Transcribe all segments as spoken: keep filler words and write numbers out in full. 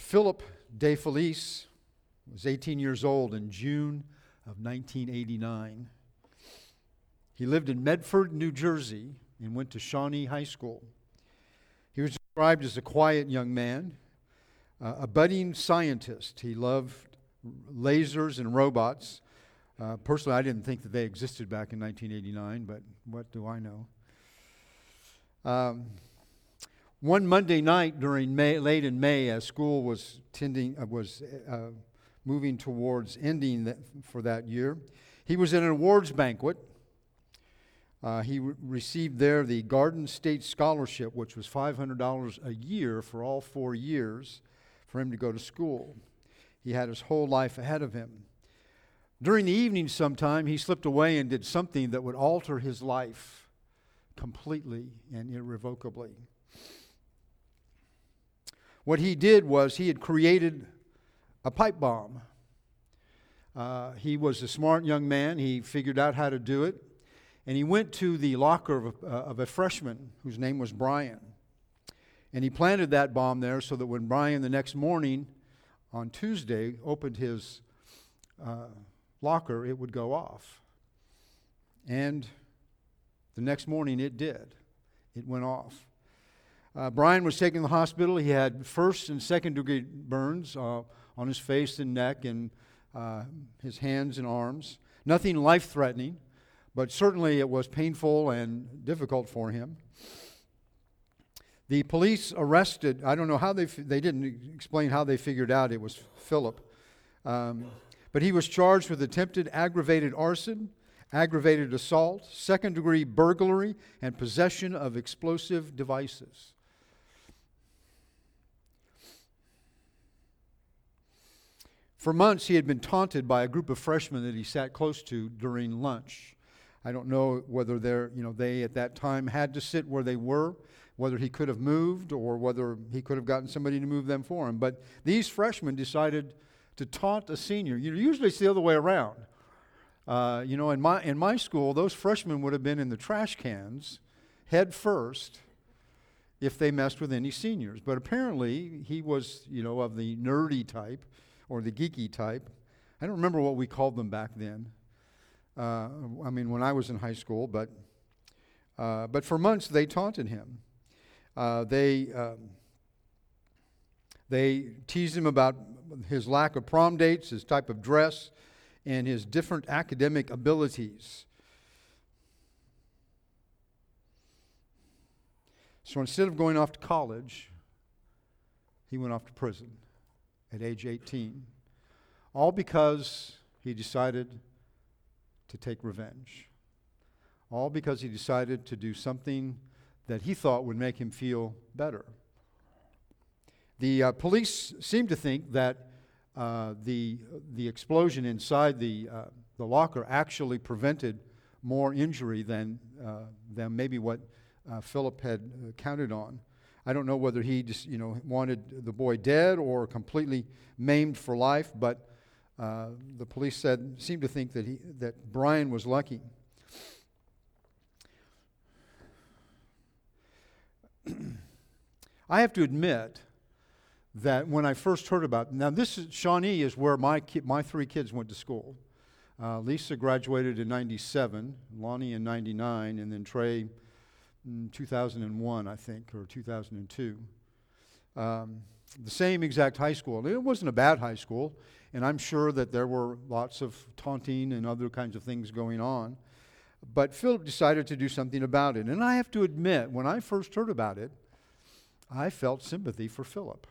Philip DeFelice was eighteen years old in June of nineteen eighty-nine. He lived in Medford, New Jersey, and went to Shawnee High School. He was described as a quiet young man, uh, a budding scientist. He loved lasers and robots. Uh, personally, I didn't think that they existed back in nineteen eighty-nine, but what do I know? Um, one Monday night during May, late in May, as school was tending, uh, was uh, moving towards ending that, for that year, he was at an awards banquet. Uh, he re- received there the Garden State Scholarship, which was five hundred dollars a year for all four years for him to go to school. He had his whole life ahead of him. During the evening sometime, he slipped away and did something that would alter his life completely and irrevocably. What he did was he had created a pipe bomb. Uh, he was a smart young man. He figured out how to do it. And he went to the locker of a, uh, of a freshman whose name was Brian. And he planted that bomb there so that when Brian the next morning on Tuesday opened his uh, locker, it would go off. And the next morning it did. It went off. Uh, Brian was taken to the hospital. He had first and second degree burns uh, on his face and neck and uh, his hands and arms. Nothing life-threatening, but certainly it was painful and difficult for him. The police arrested, I don't know how they, they didn't explain how they figured out it was Philip, um, but he was charged with attempted aggravated arson, aggravated assault, second-degree burglary, and possession of explosive devices. For months, he had been taunted by a group of freshmen that he sat close to during lunch. I don't know whether they're, you know, they at that time had to sit where they were, whether he could have moved or whether he could have gotten somebody to move them for him. But these freshmen decided to taunt a senior. You know, usually it's the other way around. Uh, you know, in my in my school, those freshmen would have been in the trash cans head first if they messed with any seniors. But apparently he was, you know, of the nerdy type or the geeky type. I don't remember what we called them back then. Uh, I mean, when I was in high school, but uh, but for months they taunted him. Uh, they um, they teased him about his lack of prom dates, his type of dress, and his different academic abilities. So instead of going off to college, he went off to prison at age eighteen, all because he decided to take revenge. All because he decided to do something that he thought would make him feel better. The uh, police seem to think that uh, the the explosion inside the uh, the locker actually prevented more injury than uh, than maybe what uh, Philip had uh, counted on. I don't know whether he just you know wanted the boy dead or completely maimed for life, but uh, the police said seemed to think that he that Brian was lucky. I have to admit that when I first heard about now this is Shawnee is where my ki- my three kids went to school. Uh, Lisa graduated in ninety-seven, Lonnie in ninety-nine, and then Trey in two thousand one, I think, or two thousand two. Um, the same exact high school. It wasn't a bad high school, and I'm sure that there were lots of taunting and other kinds of things going on. But Philip decided to do something about it. And I have to admit, when I first heard about it, I felt sympathy for Philip.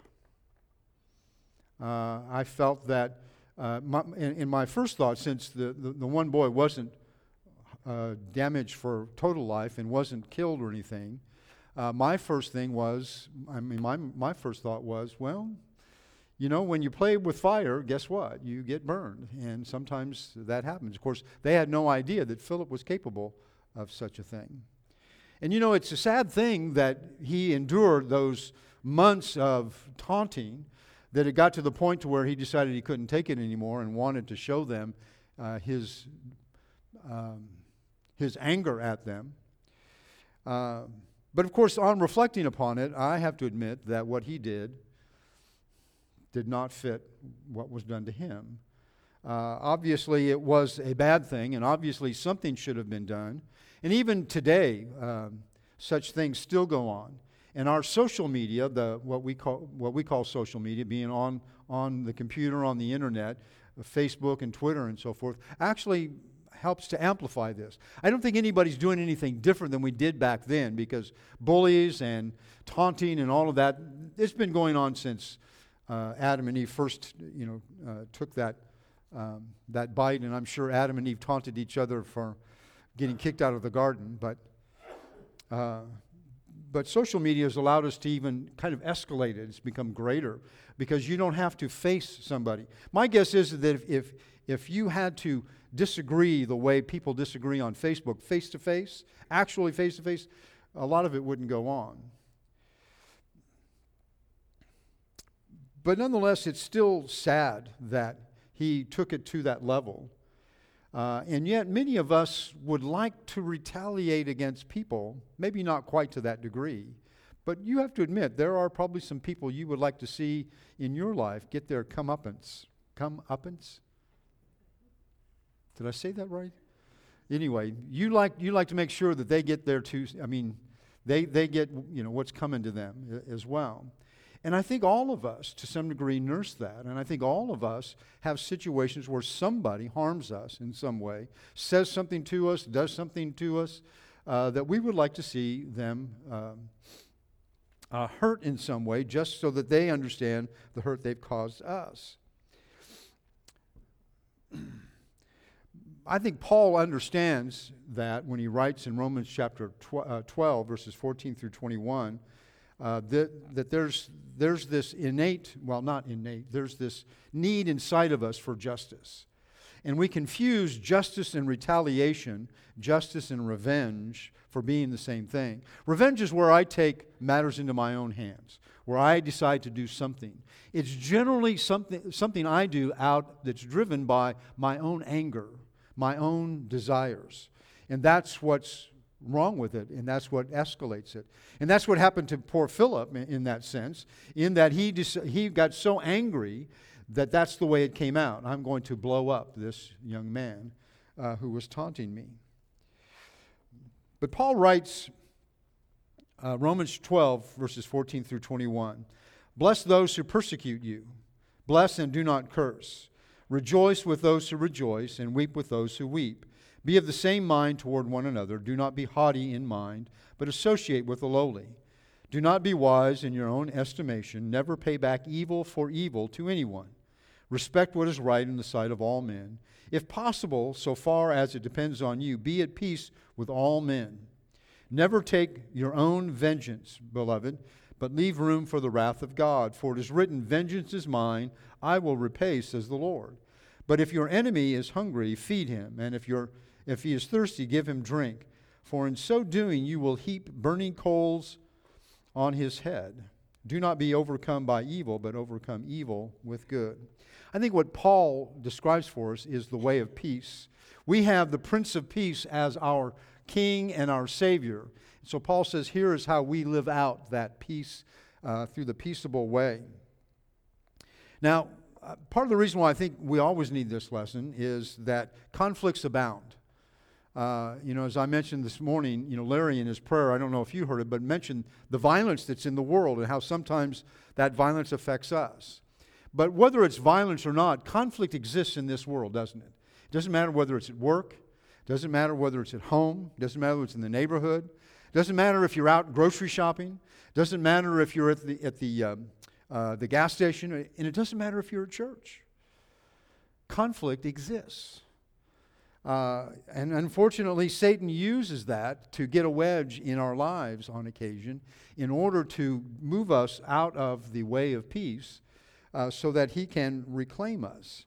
Uh, I felt that uh, my, in, in my first thought, since the, the, the one boy wasn't uh, damaged for total life and wasn't killed or anything, uh, my first thing was, I mean, my, my first thought was, well, you know, when you play with fire, guess what? You get burned, and sometimes that happens. Of course, they had no idea that Philip was capable of such a thing. And you know, it's a sad thing that he endured those months of taunting, that it got to the point to where he decided he couldn't take it anymore and wanted to show them uh, his um, his anger at them. Uh, but of course, on reflecting upon it, I have to admit that what he did did not fit what was done to him. Uh, obviously, it was a bad thing, and obviously something should have been done. And even today, um, such things still go on. And our social media, the what we call what we call social media, being on on the computer, on the internet, Facebook and Twitter and so forth, actually helps to amplify this. I don't think anybody's doing anything different than we did back then, because bullies and taunting and all of that, it's been going on since uh, Adam and Eve first, you know, uh, took that um, that bite, and I'm sure Adam and Eve taunted each other for getting kicked out of the garden, but. Uh, But social media has allowed us to even kind of escalate it. It's become greater because you don't have to face somebody. My guess is that if, if, if you had to disagree the way people disagree on Facebook, face-to-face, actually face-to-face, a lot of it wouldn't go on. But nonetheless, it's still sad that he took it to that level. Uh, and yet many of us would like to retaliate against people, maybe not quite to that degree, but you have to admit there are probably some people you would like to see in your life get their comeuppance. Comeuppance? Did I say that right? Anyway, you like you like to make sure that they get their two, I mean, they, they get, you know, what's coming to them as well. And I think all of us, to some degree, nurse that. And I think all of us have situations where somebody harms us in some way, says something to us, does something to us, uh, that we would like to see them um, uh, hurt in some way, just so that they understand the hurt they've caused us. I think Paul understands that when he writes in Romans chapter twelve, verses fourteen through twenty-one, Uh, that, that there's there's this innate, well, not innate, there's this need inside of us for justice. And we confuse justice and retaliation, justice and revenge, for being the same thing. Revenge is where I take matters into my own hands, where I decide to do something. It's generally something, something I do out that's driven by my own anger, my own desires. And that's what's wrong with it, and that's what escalates it. And that's what happened to poor Philip in, in that sense, in that he dis- he got so angry that that's the way it came out. I'm going to blow up this young man uh, who was taunting me. But Paul writes, uh, Romans twelve, verses fourteen through twenty-one, "Bless those who persecute you. Bless and do not curse. Rejoice with those who rejoice, and weep with those who weep. Be of the same mind toward one another. Do not be haughty in mind, but associate with the lowly. Do not be wise in your own estimation. Never pay back evil for evil to anyone. Respect what is right in the sight of all men. If possible, so far as it depends on you, be at peace with all men. Never take your own vengeance, beloved, but leave room for the wrath of God. For it is written, 'Vengeance is mine, I will repay, says the Lord.' But if your enemy is hungry, feed him, and if your If he is thirsty, give him drink. For in so doing, you will heap burning coals on his head. Do not be overcome by evil, but overcome evil with good." I think what Paul describes for us is the way of peace. We have the Prince of Peace as our King and our Savior. So Paul says, here is how we live out that peace uh, through the peaceable way. Now, uh, part of the reason why I think we always need this lesson is that conflicts abound. Uh, you know, as I mentioned this morning, you know, Larry in his prayer, I don't know if you heard it, but mentioned the violence that's in the world and how sometimes that violence affects us. But whether it's violence or not, conflict exists in this world, doesn't it? It doesn't matter whether it's at work, it doesn't matter whether it's at home, it doesn't matter whether it's in the neighborhood, it doesn't matter if you're out grocery shopping, it doesn't matter if you're at the at the um, uh, the gas station, and it doesn't matter if you're at church. Conflict exists. Uh, and unfortunately, Satan uses that to get a wedge in our lives on occasion in order to move us out of the way of peace uh, so that he can reclaim us.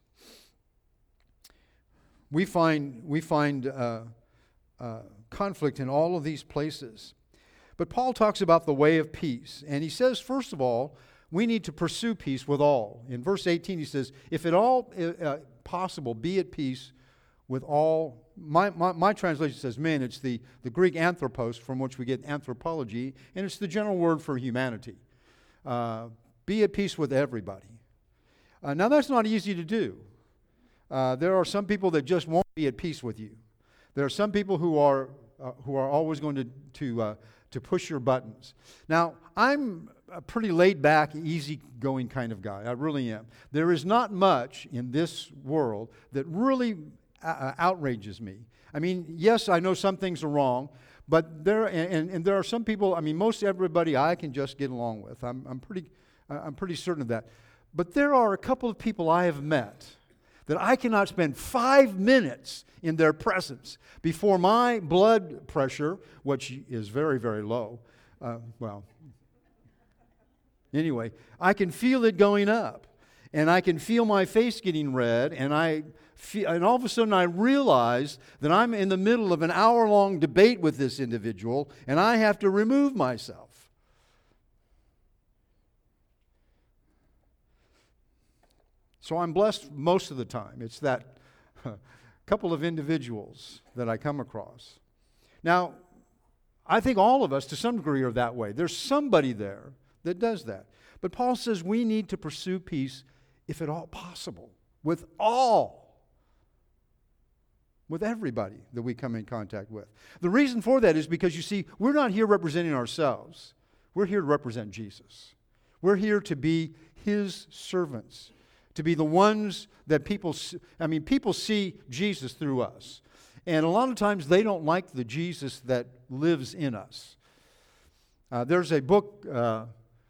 We find, we find uh, uh, conflict in all of these places. But Paul talks about the way of peace. And he says, first of all, we need to pursue peace with all. In verse eighteen, he says, if at all uh, possible, be at peace with all. My, my, my translation says men. It's the, the Greek anthropos, from which we get anthropology, and it's the general word for humanity. Uh, be at peace with everybody. Uh, now, that's not easy to do. Uh, there are some people that just won't be at peace with you. There are some people who are uh, who are always going to to uh, to push your buttons. Now, I'm a pretty laid-back, easy-going kind of guy. I really am. There is not much in this world that really uh, outrages me. I mean, yes, I know some things are wrong, but there and, and there are some people. I mean, most everybody I can just get along with. I'm I'm pretty I'm pretty certain of that. But there are a couple of people I have met that I cannot spend five minutes in their presence before my blood pressure, which is very, very low, uh, well, anyway, I can feel it going up, and I can feel my face getting red, and I feel, and all of a sudden I realize that I'm in the middle of an hour-long debate with this individual, and I have to remove myself. So I'm blessed most of the time. It's that couple of individuals that I come across. Now, I think all of us to some degree are that way. There's somebody there that does that. But Paul says we need to pursue peace, if at all possible, with all, with everybody that we come in contact with. The reason for that is because, you see, we're not here representing ourselves. We're here to represent Jesus. We're here to be His servants, to be the ones that people, I mean, people see Jesus through us. And a lot of times they don't like the Jesus that lives in us. Uh, there's a book, uh,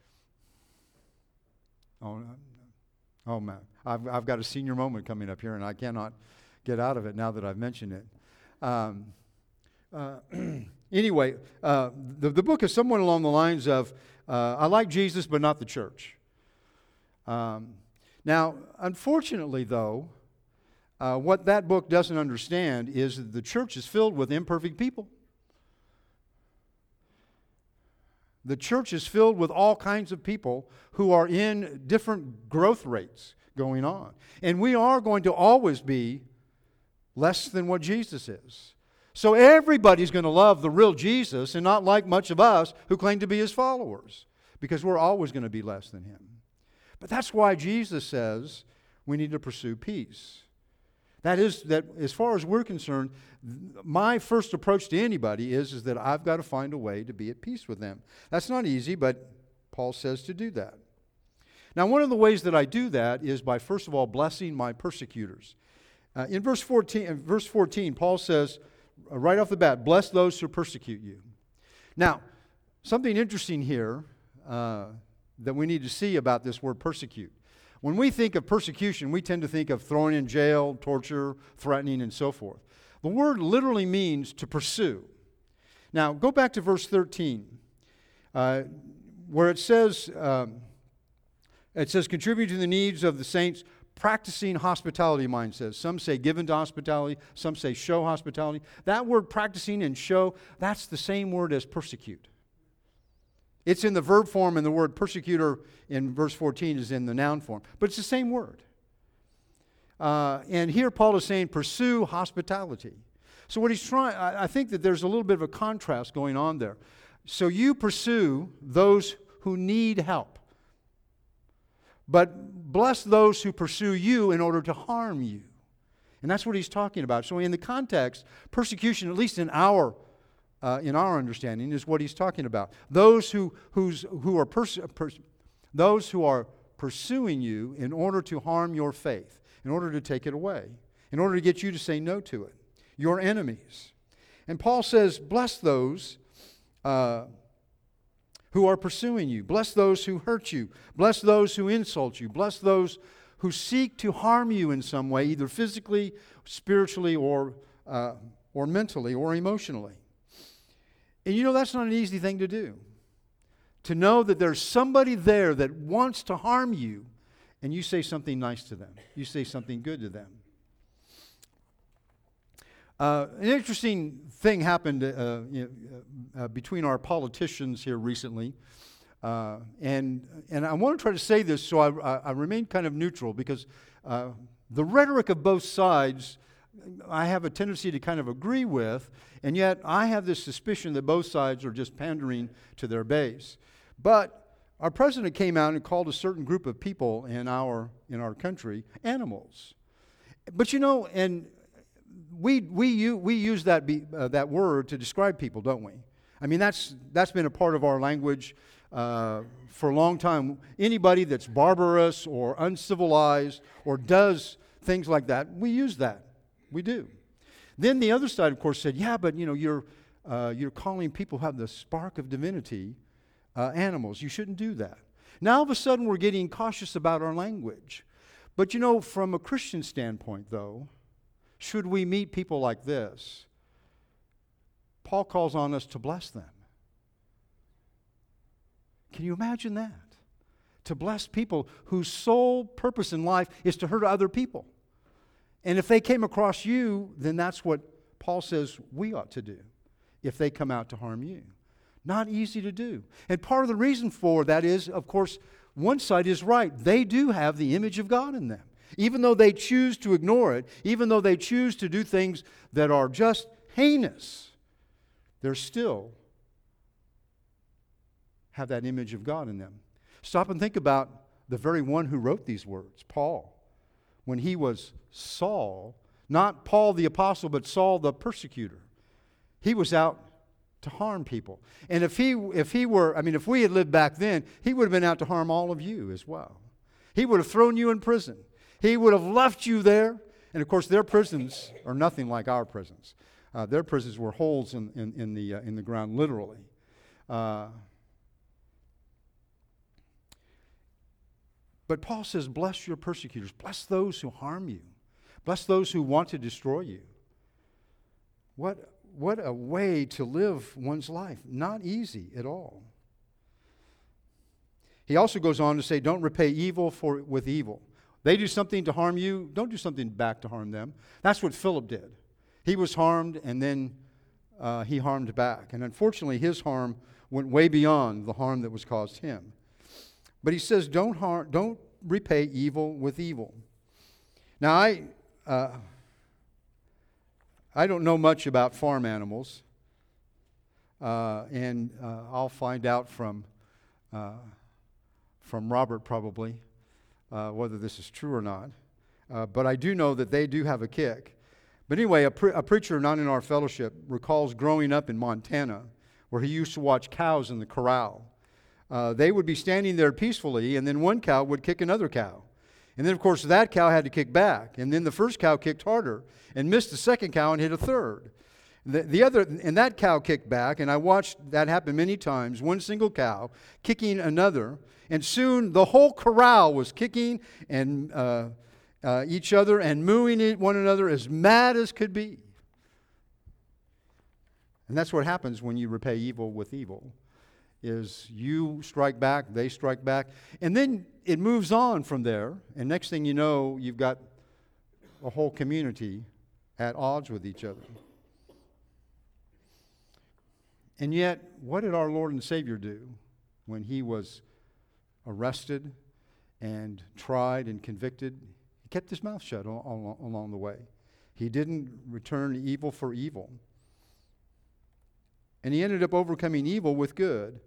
oh, oh man, I've, I've got a senior moment coming up here and I cannot get out of it now that I've mentioned it. Um, uh, anyway, uh, the, the book is somewhat along the lines of, uh, I like Jesus but not the church. Um, Now, unfortunately, though, uh, what that book doesn't understand is that the church is filled with imperfect people. The church is filled with all kinds of people who are in different growth rates going on. And we are going to always be less than what Jesus is. So everybody's going to love the real Jesus and not like much of us who claim to be His followers, because we're always going to be less than Him. But that's why Jesus says we need to pursue peace. That is, that as far as we're concerned, my first approach to anybody is, is that I've got to find a way to be at peace with them. That's not easy, but Paul says to do that. Now, one of the ways that I do that is by, first of all, blessing my persecutors. Uh, in verse fourteen, in verse fourteen, Paul says, uh, right off the bat, bless those who persecute you. Now, something interesting here, uh, that we need to see about this word persecute. When we think of persecution, we tend to think of throwing in jail, torture, threatening, and so forth. The word literally means to pursue. Now, go back to verse thirteen, uh, where it says, um, it says, contribute to the needs of the saints, practicing hospitality, mine says. Some say given to hospitality, some say show hospitality. That word practicing and show, that's the same word as persecute. It's in the verb form, and the word persecutor in verse fourteen is in the noun form. But it's the same word. Uh, and here Paul is saying, pursue hospitality. So what he's trying, I, I think that there's a little bit of a contrast going on there. So you pursue those who need help. But bless those who pursue you in order to harm you. And that's what he's talking about. So in the context, persecution, at least in our Uh, in our understanding, is what he's talking about. Those who who's, who are pers- pers- those who are pursuing you in order to harm your faith, in order to take it away, in order to get you to say no to it. Your enemies. And Paul says, bless those uh, who are pursuing you. Bless those who hurt you. Bless those who insult you. Bless those who seek to harm you in some way, either physically, spiritually, or uh, or mentally, or emotionally. And you know, that's not an easy thing to do. To know that there's somebody there that wants to harm you, and you say something nice to them. You say something good to them. Uh, an interesting thing happened uh, you know, uh, between our politicians here recently. Uh, and and I want to try to say this so I, I, I remain kind of neutral, because uh, the rhetoric of both sides I have a tendency to kind of agree with, and yet I have this suspicion that both sides are just pandering to their base. But our president came out and called a certain group of people in our in our country animals. But you know, and we we u- we use that be, uh, that word to describe people, don't we? I mean, that's that's been a part of our language uh, for a long time. Anybody that's barbarous or uncivilized or does things like that, we use that. We do. Then the other side, of course, said, "Yeah, but you know, you're uh, you're calling people who have the spark of divinity uh, animals. You shouldn't do that." Now all of a sudden, we're getting cautious about our language. But you know, from a Christian standpoint, though, should we meet people like this, Paul calls on us to bless them. Can you imagine that? To bless people whose sole purpose in life is to hurt other people. And if they came across you, then that's what Paul says we ought to do if they come out to harm you. Not easy to do. And part of the reason for that is, of course, one side is right. They do have the image of God in them. Even though they choose to ignore it, even though they choose to do things that are just heinous, they're still have that image of God in them. Stop and think about the very one who wrote these words, Paul. When he was Saul, not Paul the apostle, but Saul the persecutor. He was out to harm people. And if he if he were, I mean, if we had lived back then, he would have been out to harm all of you as well. He would have thrown you in prison. He would have left you there. And of course, their prisons are nothing like our prisons. Uh, their prisons were holes in, in, in, the, uh, in the ground, literally. Uh, but Paul says, bless your persecutors. Bless those who harm you. Bless those who want to destroy you. What What a way to live one's life. Not easy at all. He also goes on to say, don't repay evil for with evil. They do something to harm you, don't do something back to harm them. That's what Philip did. He was harmed, and then uh, he harmed back. And unfortunately, his harm went way beyond the harm that was caused him. But he says, don't harm, don't repay evil with evil. Now, I... Uh, I don't know much about farm animals, uh, and uh, I'll find out from uh, from Robert probably uh, whether this is true or not. Uh, but I do know that they do have a kick. But anyway, a, pre- a preacher not in our fellowship recalls growing up in Montana, where he used to watch cows in the corral. Uh, they would be standing there peacefully, and then one cow would kick another cow. And then, of course, that cow had to kick back. And then the first cow kicked harder and missed the second cow and hit a third. The, the other, and that cow kicked back, and I watched that happen many times, one single cow kicking another. And soon the whole corral was kicking and uh, uh, each other and mooing at one another as mad as could be. And that's what happens when you repay evil with evil. Is you strike back, they strike back. And then it moves on from there. And next thing you know, you've got a whole community at odds with each other. And yet, what did our Lord and Savior do when he was arrested and tried and convicted? He kept his mouth shut all, all, along the way. He didn't return evil for evil. And he ended up overcoming evil with good.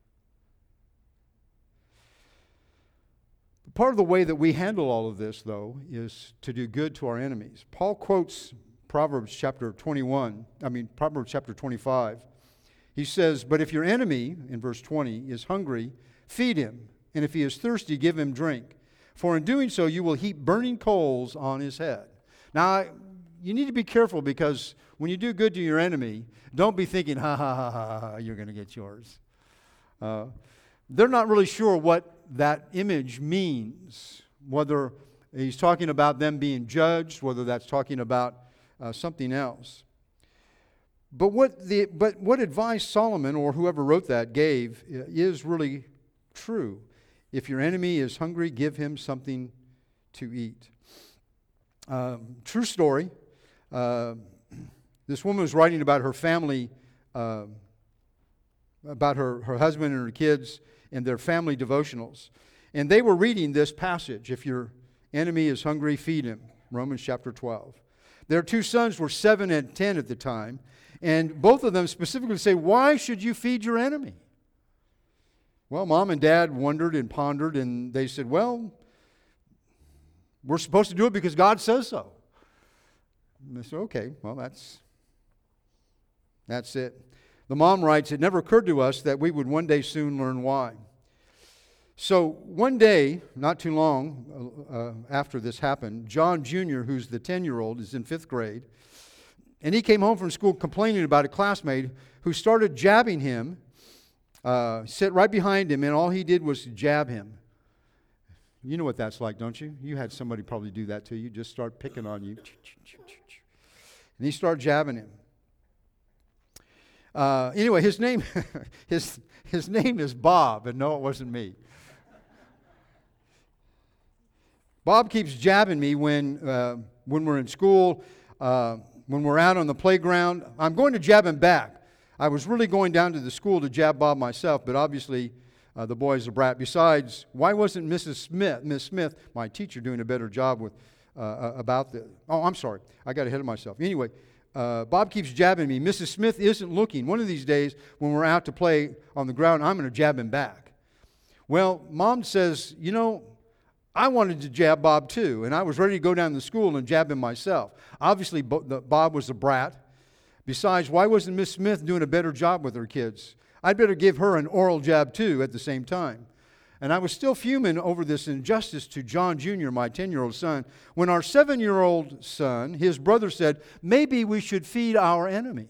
Part of the way that we handle all of this, though, is to do good to our enemies. Paul quotes Proverbs chapter twenty-one, I mean, Proverbs chapter twenty-five. He says, but if your enemy, in verse twenty, is hungry, feed him, and if he is thirsty, give him drink. For in doing so, you will heap burning coals on his head. Now, you need to be careful, because when you do good to your enemy, don't be thinking, ha, ha, ha, ha, ha, you're going to get yours. Uh, they're not really sure what that image means, whether he's talking about them being judged, whether that's talking about uh, something else. But what the but what advice Solomon, or whoever wrote that, gave is really true. If your enemy is hungry, give him something to eat. Um, true story. Uh, this woman was writing about her family, uh, about her, her husband and her kids, and their family devotionals. And they were reading this passage, if your enemy is hungry, feed him, Romans chapter twelve. Their two sons were seven and ten at the time, and both of them specifically say, why should you feed your enemy? Well, Mom and Dad wondered and pondered, and they said, well, we're supposed to do it because God says so. And they said, okay, well, that's, that's it. The mom writes, it never occurred to us that we would one day soon learn why. So one day, not too long uh, after this happened, John Junior, who's the ten-year-old, is in fifth grade, and he came home from school complaining about a classmate who started jabbing him, uh, sit right behind him, and all he did was jab him. You know what that's like, don't you? You had somebody probably do that to you, just start picking on you. And he started jabbing him. Uh, anyway, his name, his his name is Bob, and no, it wasn't me. Bob keeps jabbing me when uh, when we're in school, uh, when we're out on the playground. I'm going to jab him back. I was really going down to the school to jab Bob myself, but obviously uh, the boy's a brat. Besides, why wasn't Missus Smith, Miss Smith, my teacher, doing a better job with uh, about the? Oh, I'm sorry, I got ahead of myself. Anyway. Uh, Bob keeps jabbing me. Missus Smith isn't looking. One of these days, when we're out to play on the ground, I'm going to jab him back. Well, Mom says, you know, I wanted to jab Bob too, and I was ready to go down to school and jab him myself. Obviously, Bo- the, Bob was a brat. Besides, why wasn't Miss Smith doing a better job with her kids? I'd better give her an oral jab too at the same time. And I was still fuming over this injustice to John Junior, my ten-year-old son, when our seven-year-old son, his brother, said, maybe we should feed our enemy.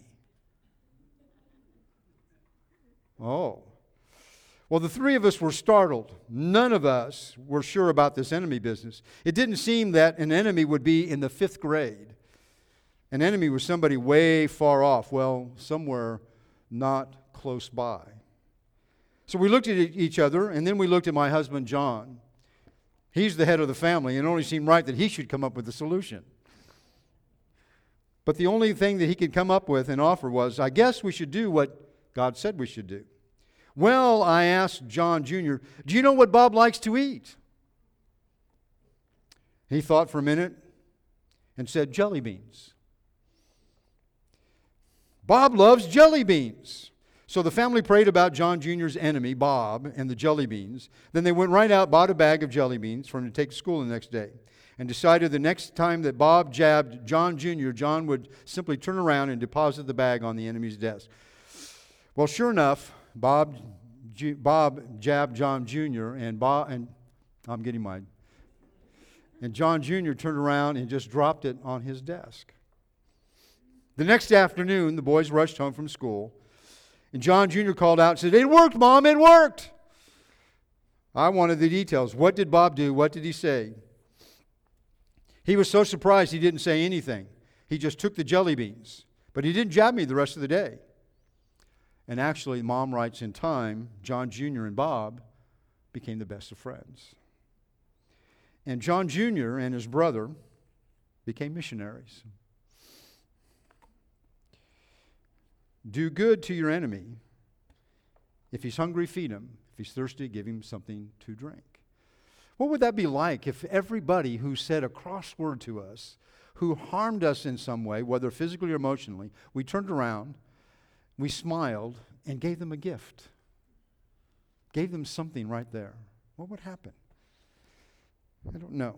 Oh. Well, the three of us were startled. None of us were sure about this enemy business. It didn't seem that an enemy would be in the fifth grade. An enemy was somebody way far off, well, somewhere not close by. So we looked at each other, and then we looked at my husband, John. He's the head of the family, and it only seemed right that he should come up with a solution. But the only thing that he could come up with and offer was, I guess we should do what God said we should do. Well, I asked John Junior, do you know what Bob likes to eat? He thought for a minute and said, jelly beans. Bob loves jelly beans. So the family prayed about John Junior's enemy, Bob, and the jelly beans. Then they went right out, bought a bag of jelly beans for him to take to school the next day, and decided the next time that Bob jabbed John Junior, John would simply turn around and deposit the bag on the enemy's desk. Well, sure enough, Bob, G- Bob jabbed John Junior, and Bob, and I'm getting mine. And John Junior turned around and just dropped it on his desk. The next afternoon, the boys rushed home from school. And John Junior called out and said, it worked, Mom, it worked. I wanted the details. What did Bob do? What did he say? He was so surprised he didn't say anything. He just took the jelly beans. But he didn't jab me the rest of the day. And actually, Mom writes, in time, John Junior and Bob became the best of friends. And John Junior and his brother became missionaries. Do good to your enemy. If he's hungry, feed him. If he's thirsty, give him something to drink. What would that be like if everybody who said a cross word to us, who harmed us in some way, whether physically or emotionally, we turned around, we smiled, and gave them a gift? Gave them something right there. What would happen? I don't know.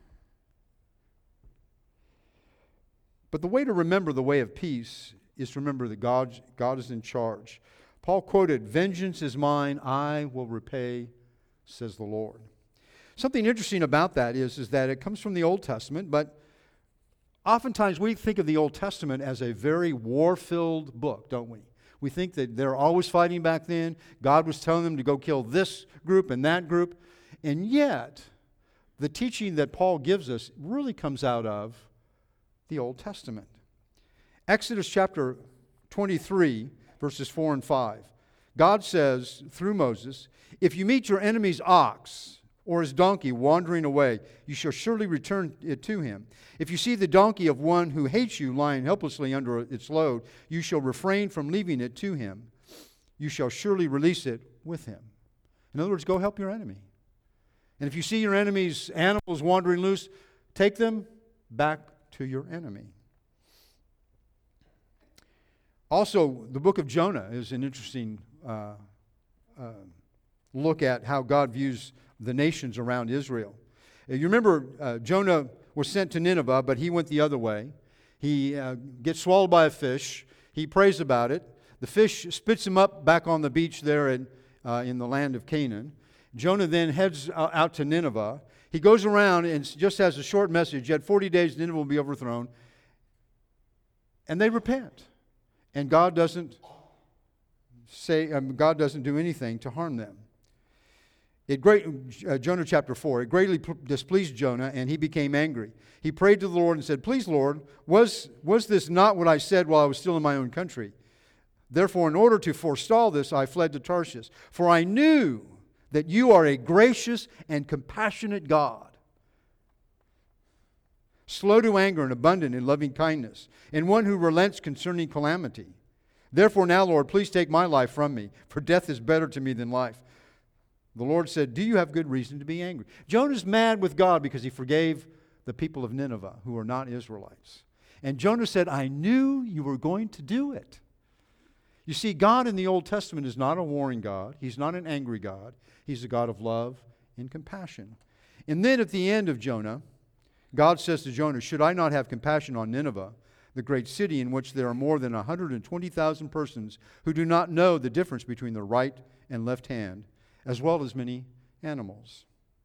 But the way to remember the way of peace is to remember that God, God is in charge. Paul quoted, vengeance is mine, I will repay, says the Lord. Something interesting about that is, is that it comes from the Old Testament, but oftentimes we think of the Old Testament as a very war-filled book, don't we? We think that they're always fighting back then. God was telling them to go kill this group and that group. And yet, the teaching that Paul gives us really comes out of the Old Testament. Exodus chapter twenty-three, verses four and five. God says through Moses, if you meet your enemy's ox or his donkey wandering away, you shall surely return it to him. If you see the donkey of one who hates you lying helplessly under its load, you shall refrain from leaving it to him. You shall surely release it with him. In other words, go help your enemy. And if you see your enemy's animals wandering loose, take them back to your enemy. Also, the book of Jonah is an interesting uh, uh, look at how God views the nations around Israel. Uh, You remember uh, Jonah was sent to Nineveh, but he went the other way. He uh, gets swallowed by a fish. He prays about it. The fish spits him up back on the beach there in, uh, in the land of Canaan. Jonah then heads uh, out to Nineveh. He goes around and just has a short message. Yet forty days Nineveh will be overthrown. And they repent. And God doesn't say, um, God doesn't do anything to harm them. It great, uh, Jonah chapter four, it greatly displeased Jonah, and he became angry. He prayed to the Lord and said, "Please, Lord, was, was this not what I said while I was still in my own country? Therefore, in order to forestall this, I fled to Tarshish. For I knew that you are a gracious and compassionate God, slow to anger and abundant in loving kindness, and one who relents concerning calamity. Therefore now, Lord, please take my life from me, for death is better to me than life." The Lord said, "Do you have good reason to be angry?" Jonah's mad with God because he forgave the people of Nineveh, who are not Israelites. And Jonah said, "I knew you were going to do it." You see, God in the Old Testament is not a warring God. He's not an angry God. He's a God of love and compassion. And then at the end of Jonah, God says to Jonah, "Should I not have compassion on Nineveh, the great city in which there are more than one hundred twenty thousand persons who do not know the difference between the right and left hand, as well as many animals?"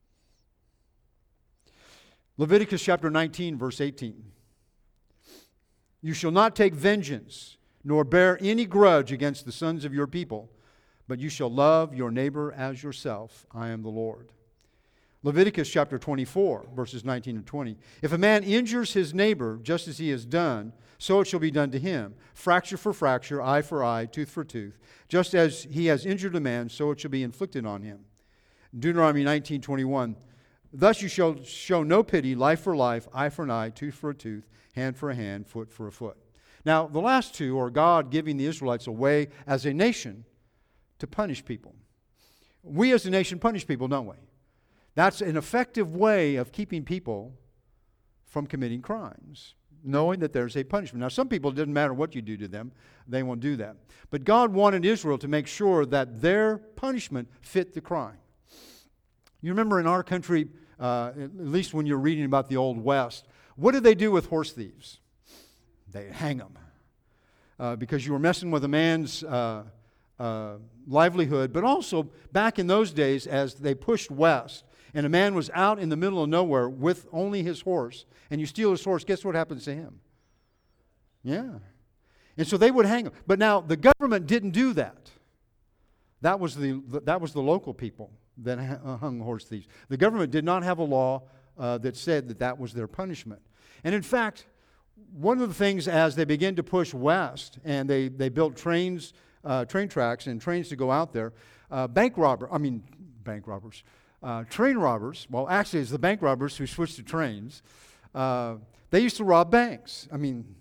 Leviticus chapter nineteen, verse eighteen. "You shall not take vengeance, nor bear any grudge against the sons of your people, but you shall love your neighbor as yourself. I am the Lord." Leviticus chapter twenty-four, verses nineteen and twenty. "If a man injures his neighbor just as he has done, so it shall be done to him. Fracture for fracture, eye for eye, tooth for tooth. Just as he has injured a man, so it shall be inflicted on him." Deuteronomy nineteen twenty-one. "Thus you shall show no pity, life for life, eye for an eye, tooth for a tooth, hand for a hand, foot for a foot." Now, the last two are God giving the Israelites a way as a nation to punish people. We as a nation punish people, don't we? That's an effective way of keeping people from committing crimes, knowing that there's a punishment. Now, some people, it doesn't matter what you do to them, they won't do that. But God wanted Israel to make sure that their punishment fit the crime. You remember in our country, uh, at least when you're reading about the Old West, what did they do with horse thieves? They hang them. Uh, because you were messing with a man's uh, uh, livelihood. But also, back in those days, as they pushed west, and a man was out in the middle of nowhere with only his horse, and you steal his horse, guess what happens to him? Yeah. And so they would hang him. But now, the government didn't do that. That was the, that was the local people that hung horse thieves. The government did not have a law uh, that said that that was their punishment. And in fact, one of the things as they began to push west, and they, they built trains, uh, train tracks and trains to go out there, uh, bank robber, I mean, bank robbers, uh, train robbers, well, actually it's the bank robbers who switched to trains. Uh, they used to rob banks. I mean,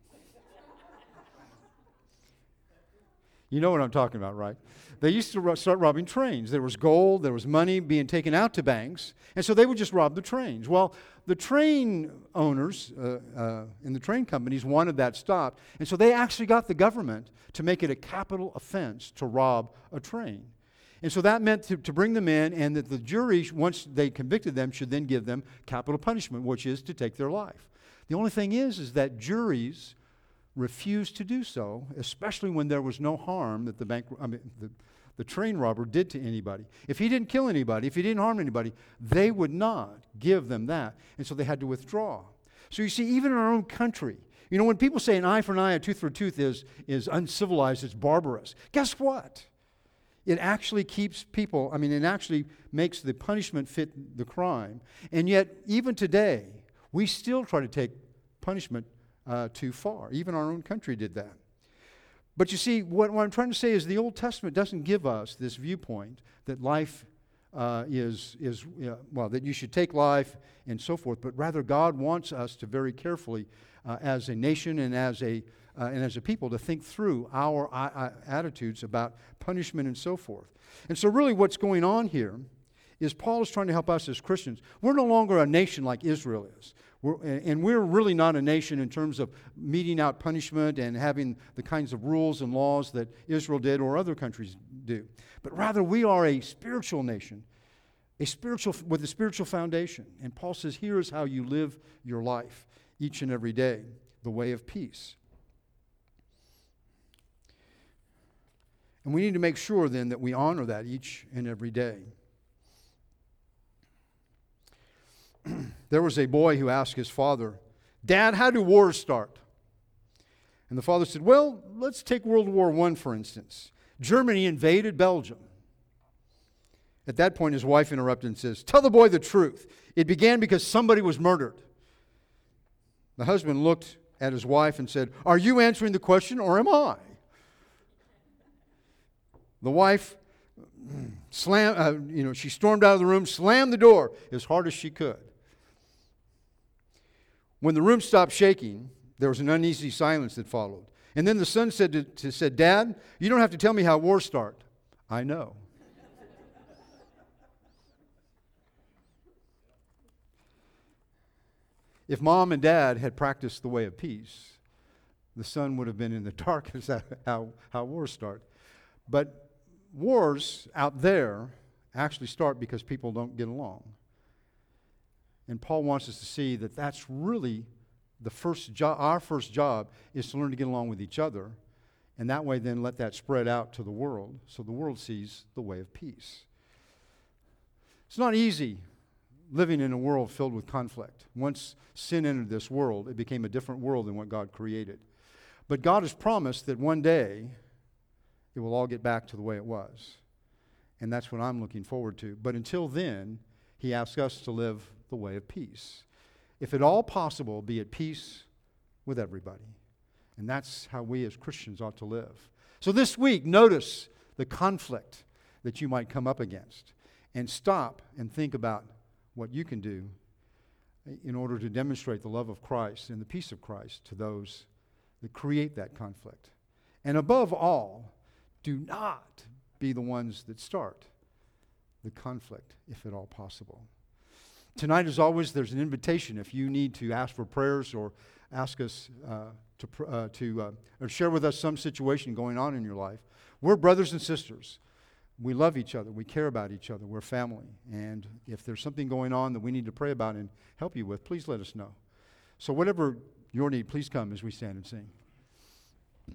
you know what I'm talking about, right? They used to ro- start robbing trains. There was gold, there was money being taken out to banks, and so they would just rob the trains. Well, the train owners uh, uh, and the train companies wanted that stopped, and so they actually got the government to make it a capital offense to rob a train. And so that meant to, to bring them in, and that the jury, once they convicted them, should then give them capital punishment, which is to take their life. The only thing is, is that juries refused to do so, especially when there was no harm that the bank, I mean, the, the train robber did to anybody. If he didn't kill anybody, if he didn't harm anybody, they would not give them that. And so they had to withdraw. So you see, even in our own country, you know, when people say an eye for an eye, a tooth for a tooth is, is uncivilized, it's barbarous, guess what? It actually keeps people, I mean, it actually makes the punishment fit the crime. And yet, even today, we still try to take punishment uh, too far. Even our own country did that. But you see, what, what I'm trying to say is the Old Testament doesn't give us this viewpoint that life uh, is, is uh, well, that you should take life and so forth, but rather God wants us to very carefully, uh, as a nation and as a Uh, and as a people, to think through our uh, attitudes about punishment and so forth. And so really what's going on here is Paul is trying to help us as Christians. We're no longer a nation like Israel is. We're, and we're really not a nation in terms of meting out punishment and having the kinds of rules and laws that Israel did or other countries do. But rather, we are a spiritual nation, a spiritual with a spiritual foundation. And Paul says, here is how you live your life each and every day, the way of peace. And we need to make sure then that we honor that each and every day. There was a boy who asked his father, Dad, how do wars start? And the father said, well, let's take World War One, for instance. Germany invaded Belgium. At that point, his wife interrupted and says, tell the boy the truth. It began because somebody was murdered. The husband looked at his wife and said, are you answering the question or am I? The wife slammed, uh, you know, she stormed out of the room, slammed the door as hard as she could. When the room stopped shaking, there was an uneasy silence that followed. And then the son said, to, to, said, Dad, you don't have to tell me how wars start. I know. If mom and dad had practiced the way of peace, the son would have been in the dark as to how, how wars start. But wars out there actually start because people don't get along. And Paul wants us to see that that's really the first job. Our first job is to learn to get along with each other, and that way then let that spread out to the world so the world sees the way of peace. It's not easy living in a world filled with conflict. Once sin entered this world, it became a different world than what God created. But God has promised that one day it will all get back to the way it was. And that's what I'm looking forward to. But until then, he asks us to live the way of peace. If at all possible, be at peace with everybody. And that's how we as Christians ought to live. So this week, notice the conflict that you might come up against. And stop and think about what you can do in order to demonstrate the love of Christ and the peace of Christ to those that create that conflict. And above all, do not be the ones that start the conflict, if at all possible. Tonight, as always, there's an invitation if you need to ask for prayers or ask us uh, to, pr- uh, to uh, or share with us some situation going on in your life. We're brothers and sisters. We love each other. We care about each other. We're family. And if there's something going on that we need to pray about and help you with, please let us know. So whatever your need, please come as we stand and sing.